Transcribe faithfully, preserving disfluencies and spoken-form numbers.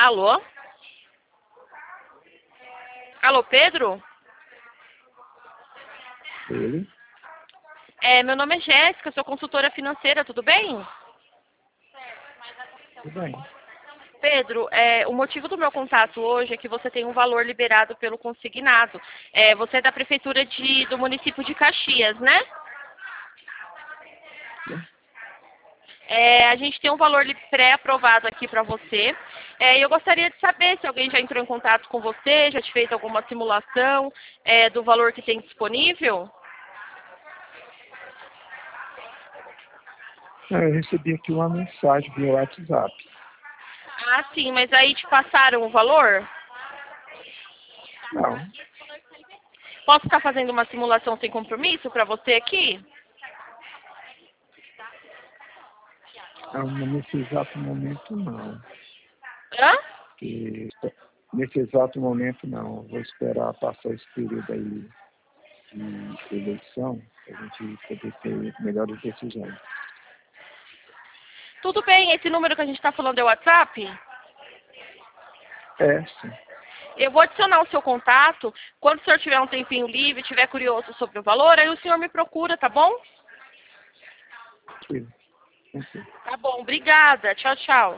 Alô? Alô, Pedro? Ele? É, meu nome é Jéssica, sou consultora financeira, tudo bem? Tudo bem. Pedro, é, o motivo do meu contato hoje é que você tem um valor liberado pelo consignado. É, você é da prefeitura de, do município de Caxias, né? É, a gente tem um valor li- pré-aprovado aqui para você. É, e eu gostaria de saber se alguém já entrou em contato com você, já te fez alguma simulação é, do valor que tem disponível. Ah, eu recebi aqui uma mensagem via WhatsApp. Ah, sim, mas aí te passaram o valor? Não, Posso estar fazendo uma simulação sem compromisso para você aqui? não, nesse exato momento não. Hã? Que, nesse exato momento não. Vou esperar passar esse período aí de eleição para a gente poder ter melhores decisões. Tudo bem, esse número que a gente está falando é o WhatsApp? É, sim. Eu vou adicionar o seu contato. Quando o senhor tiver um tempinho livre, estiver curioso sobre o valor, aí o senhor me procura, tá bom? Tranquilo. Tranquilo. Tá bom, obrigada. Tchau, tchau.